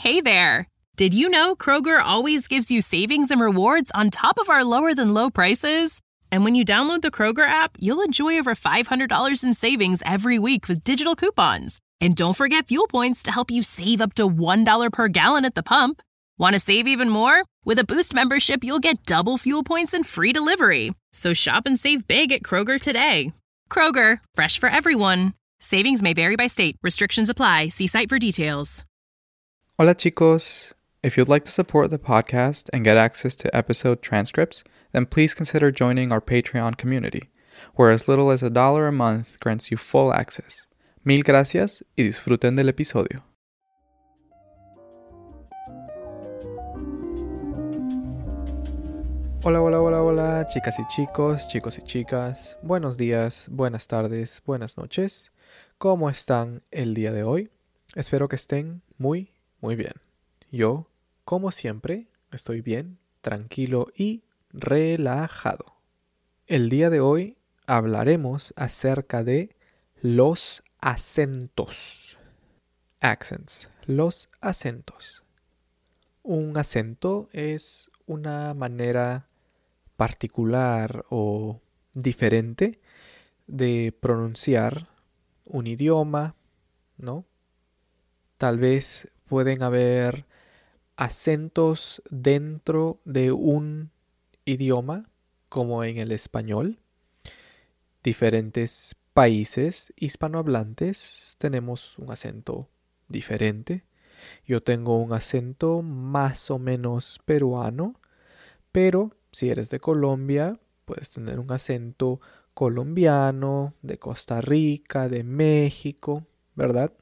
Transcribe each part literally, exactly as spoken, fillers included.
Hey there! Did you know Kroger always gives you savings and rewards on top of our lower-than-low prices? And when you download the Kroger app, you'll enjoy over five hundred dollars in savings every week with digital coupons. And don't forget fuel points to help you save up to one dollar per gallon at the pump. Want to save even more? With a Boost membership, you'll get double fuel points and free delivery. So shop and save big at Kroger today. Kroger, fresh for everyone. Savings may vary by state. Restrictions apply. See site for details. Hola chicos! If you'd like to support the podcast and get access to episode transcripts, then please consider joining our Patreon community, where as little as a dollar a month grants you full access. Mil gracias y disfruten del episodio. Hola, hola, hola, hola, chicas y chicos, chicos y chicas. Buenos días, buenas tardes, buenas noches. ¿Cómo están el día de hoy? Espero que estén muy, muy bien. Yo, como siempre, estoy bien, tranquilo y relajado. El día de hoy hablaremos acerca de los acentos. Accents. Los acentos. Un acento es una manera particular o diferente de pronunciar un idioma, ¿no? Tal vez pueden haber acentos dentro de un idioma, como en el español. Diferentes países hispanohablantes tenemos un acento diferente. Yo tengo un acento más o menos peruano, pero si eres de Colombia, puedes tener un acento colombiano, de Costa Rica, de México, ¿verdad?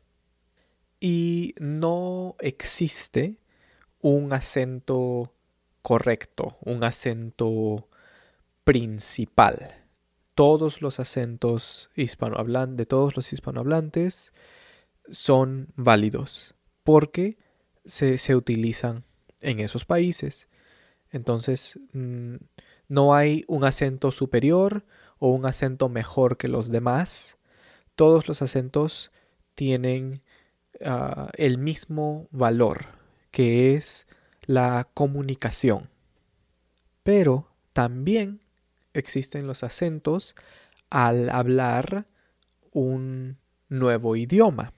Y no existe un acento correcto, un acento principal. Todos los acentos hispanohablantes, de todos los hispanohablantes son válidos porque se, se utilizan en esos países. Entonces, mmm, no hay un acento superior o un acento mejor que los demás. Todos los acentos tienen uh, el mismo valor, que es la comunicación. Pero también existen los acentos al hablar un nuevo idioma.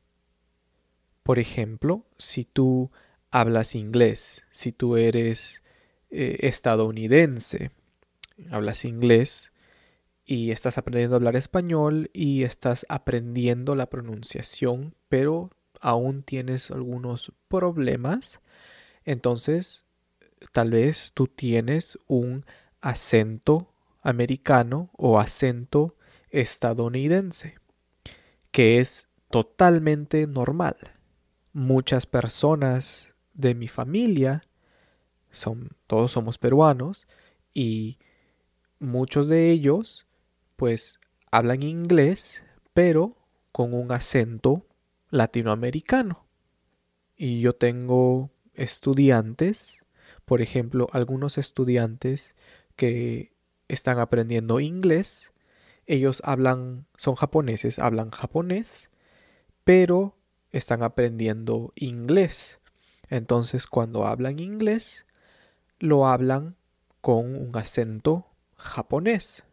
Por ejemplo, si tú hablas inglés, si tú eres eh, estadounidense, hablas inglés y estás aprendiendo a hablar español y estás aprendiendo la pronunciación, pero aún tienes algunos problemas, entonces tal vez tú tienes un acento americano o acento estadounidense, que es totalmente normal. Muchas personas de mi familia, son, todos somos peruanos, y muchos de ellos pues hablan inglés, pero con un acento latinoamericano. Y yo tengo estudiantes, por ejemplo, algunos estudiantes que están aprendiendo inglés. Ellos hablan, son japoneses, hablan japonés, pero están aprendiendo inglés. Entonces, cuando hablan inglés, lo hablan con un acento japonés.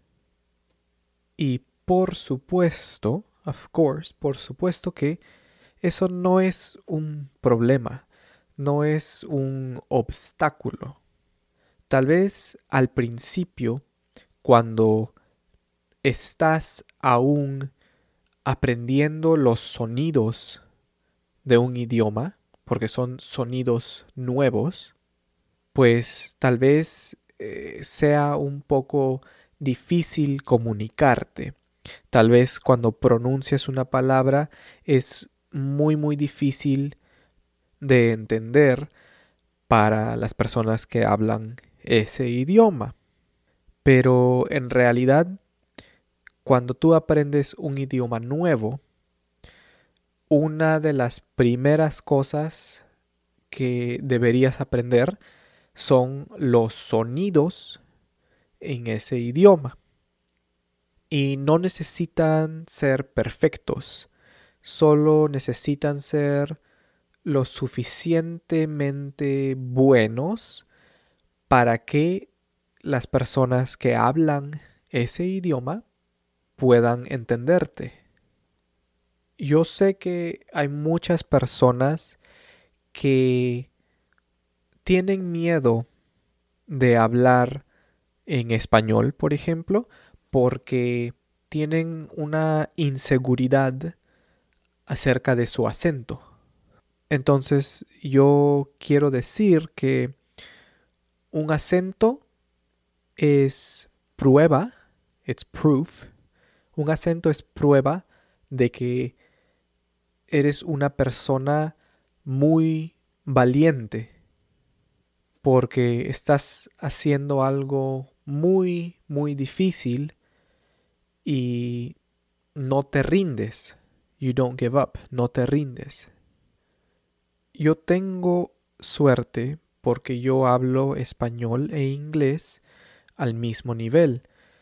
Y por supuesto, of course, por supuesto que eso no es un problema, no es un obstáculo. Tal vez al principio, cuando estás aún aprendiendo los sonidos de un idioma, porque son sonidos nuevos, pues tal vez eh, sea un poco difícil comunicarte. Tal vez cuando pronuncias una palabra es muy muy difícil de entender para las personas que hablan ese idioma. Pero en realidad, cuando tú aprendes un idioma nuevo, una de las primeras cosas que deberías aprender son los sonidos en ese idioma. Y no necesitan ser perfectos, solo necesitan ser lo suficientemente buenos para que las personas que hablan ese idioma puedan entenderte. Yo sé que hay muchas personas que tienen miedo de hablar en español, por ejemplo, porque tienen una inseguridad acerca de su acento. Entonces, yo quiero decir que un acento es prueba, it's proof. Un acento es prueba de que eres una persona muy valiente porque estás haciendo algo muy, muy difícil y no te rindes. You don't give up, no te rindes. Yo tengo suerte porque yo hablo español e inglés al mismo nivel.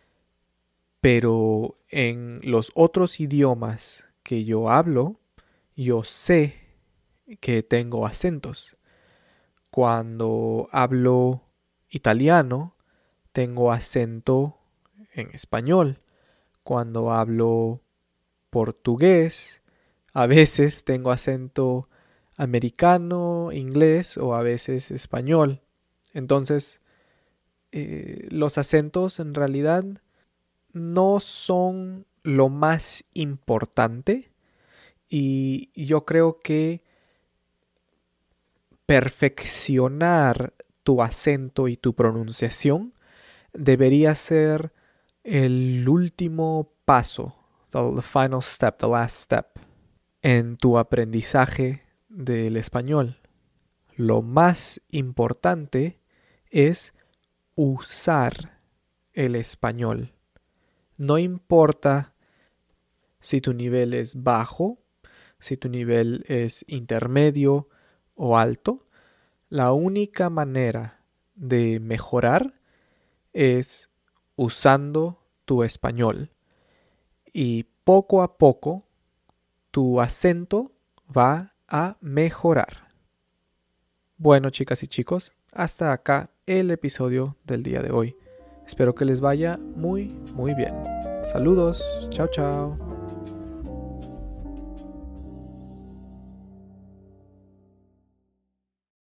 Pero en los otros idiomas que yo hablo, yo sé que tengo acentos. Cuando hablo italiano, tengo acento en español. Cuando hablo portugués, a veces tengo acento americano, inglés o a veces español. Entonces, eh, los acentos en realidad no son lo más importante y yo creo que perfeccionar tu acento y tu pronunciación debería ser el último paso, the, the final step, the last step, en tu aprendizaje del español. Lo más importante es usar el español. No importa si tu nivel es bajo, si tu nivel es intermedio o alto, la única manera de mejorar es usando tu español. Y poco a poco tu acento va a mejorar. Bueno, chicas y chicos, hasta acá el episodio del día de hoy. Espero que les vaya muy, muy bien. Saludos. Chao, chao.